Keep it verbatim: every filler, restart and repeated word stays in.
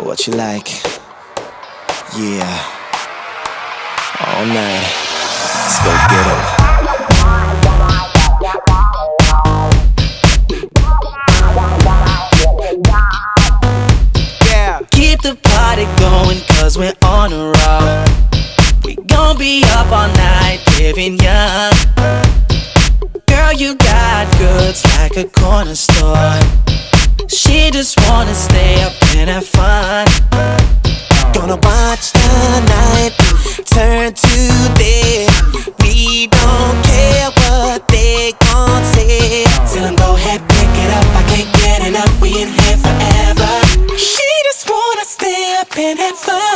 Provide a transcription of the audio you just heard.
What you like? Yeah. All night. Let's go get 'em. Yeah. Keep the party going, cause we're on a roll. We gon' be up all night, living young. Girl, you got goods like a corner store. She just wanna stay up and have fun. Gonna watch the night turn to day. We don't care what they gon' say. Tell 'em go ahead, pick it up, I can't get enough. We in here forever. She just wanna stay up and have fun.